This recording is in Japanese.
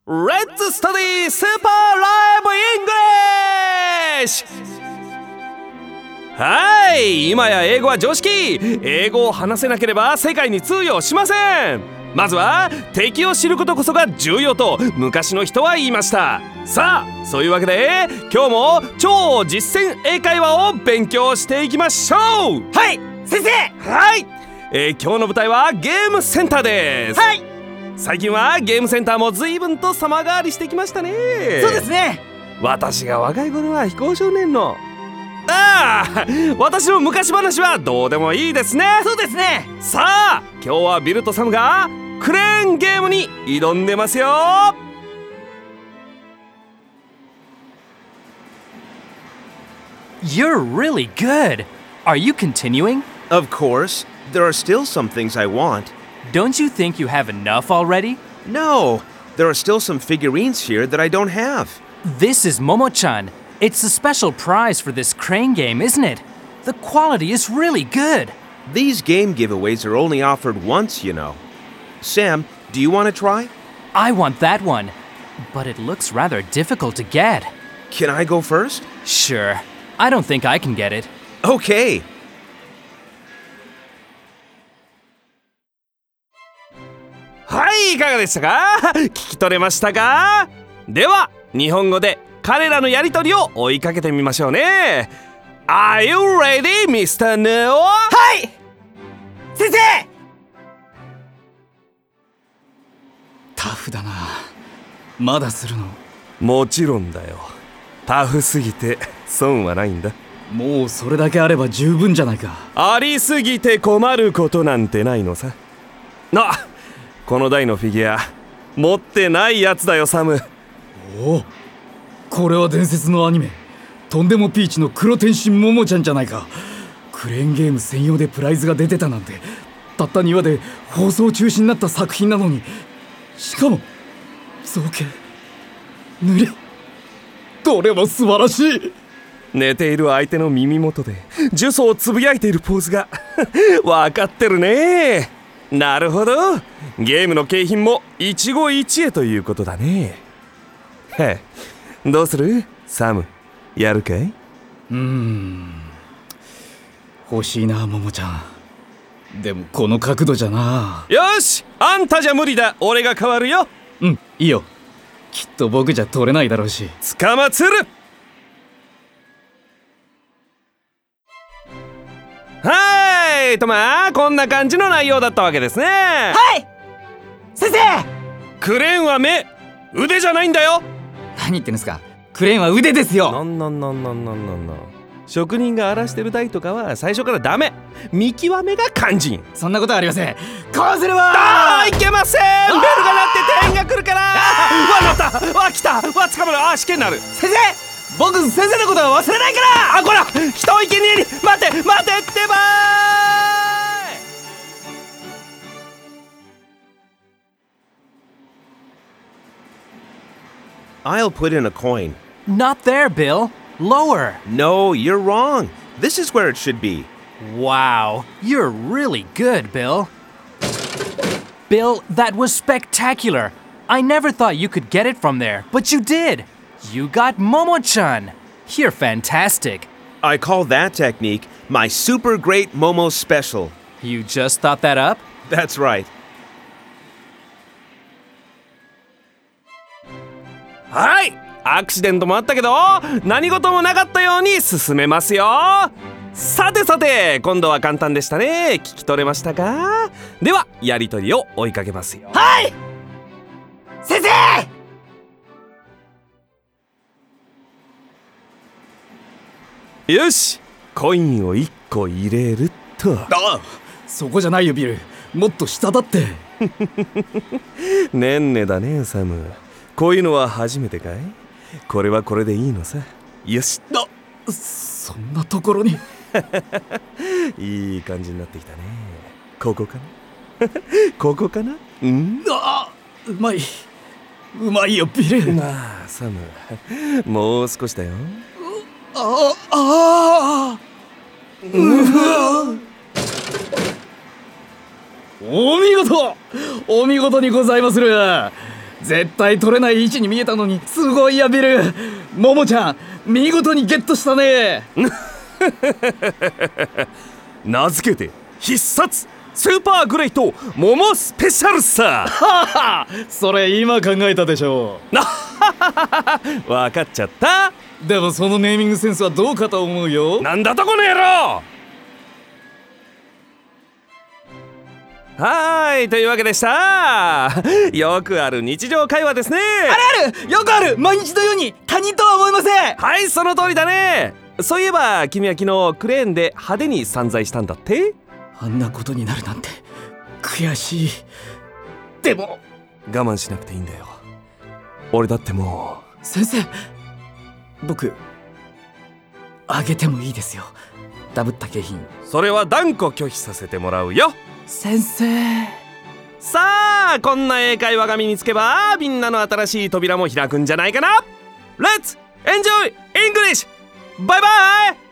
Let's study Super Live English! はい、今や英語は常識。英語を話せなければ世界に通用しません。まずは敵を知ることこそが重要と昔の人は言いました。さあ、そういうわけで今日も超実践英会話を勉強していきましょう。 はい、先生。 はい、今日の舞台はゲームセンターです。 はい。 最近はゲームセンターも随分と様変わりしてきましたね。 そうですね。 私が若い頃は非行少年の私の昔話はどうでもいいですね。 そうですね。 さあ、今日はビルとサムがクレーンゲームに挑んでますよ。 You're really good. Are you continuing? Of course. There are still some things I want. Don't you think you have enough already? No, there are still some figurines here that I don't have. This is Momo-chan. It's a special prize for this crane game, isn't it? The quality is really good. These game giveaways are only offered once, you know. Sam, do you want to try? I want that one, but it looks rather difficult to get. Can I go first? Sure. I don't think I can get it. Okay. はい、いかがでしたか？聞き取れましたか？では日本語で彼らのやりとりを追いかけてみましょうね。 Are you ready, Mr. Neo? はい、先生。 タフだな。まだするの？ もちろんだよ。タフすぎて損はないんだ。 もうそれだけあれば十分じゃないか。 ありすぎて困ることなんてないのさ。この台のフィギュア持ってないやつだよ、サム。 おお、これは伝説のアニメとんでもピーチの黒天心モモちゃんじゃないか。クレーンゲーム専用でプライズが出てたなんて、たった2話で放送中止になった作品なのに、しかも造形、塗り、どれも素晴らしい。 寝ている相手の耳元で呪詛をつぶやいているポーズが分かってるね。なるほど、ゲームの景品も一期一会ということだね。へえ、どうするサム、やるかい？ 欲しいな、モモちゃん。でもこの角度じゃな。 よし、あんたじゃ無理だ。俺が代わるよ。 うん、いいよ。きっと僕じゃ取れないだろうし。 捕まつる。はい、とこんな感じの内容だったわけですね。 はい、先生。 クレーンは目、腕じゃないんだよ。 何言ってんですか。クレーンは腕ですよ。 職人が荒らしてる台とかは最初からダメ。見極めが肝心。 そんなことはありません。こうすれば。 いけません。ベルが鳴って点が来るから。わ、なった。わ、来た。わ、捕まる。試験になる。 先生、僕先生のことは忘れないから。 こら、人を生贄に。待てってば I'll put in a coin. Not there, Bill. Lower. No, you're wrong. This is where it should be. Wow. You're really good, Bill. Bill, that was spectacular. I never thought you could get it from there, but you did. You got Momo-chan. You're fantastic. I call that technique my super great Momo special. You just thought that up? That's right. はい、アクシデントもあったけど何事もなかったように進めますよ。さてさて、今度は簡単でしたね。聞き取れましたか？ではやりとりを追いかけますよ。 はい、先生。 よし、コインを1個入れると。 そこじゃないよ、ビル。もっと下だって。 ねんねだね、サム。こういうのは初めてかい？これはこれでいいのさ。よし。 そんなところに。 いい感じになってきたね。ここかなここかな。うん。 うまい。うまいよ、ビル。 なあ、サム。もう少しだよ。 お見事にございまする。 絶対取れない位置に見えたのにすごいやビル。ももちゃん見事にゲットしたね。 名付けて必殺スーパーグレイト桃スペシャルさ。 ははそれ今考えたでしょわかっちゃった。 う。でもそのネーミングセンスはどうかと思うよ。 なんだとこの野郎。はーい、というわけでした。よくある日常会話ですね。 あるよくある毎日のように他人とは思いません。 はい、その通りだね。そういえば君は昨日クレーンで派手に散財したんだって。 あんなことになるなんて悔しい。でも我慢しなくていいんだよ。俺だっても先生、僕あげてもいいですよ。ダブった景品。 うそれは断固拒否させてもらうよ。 先生。 さあ、こんな英会話が身につけばみんなの新しい扉も開くんじゃないかな。 Let's enjoy English! バイバイ。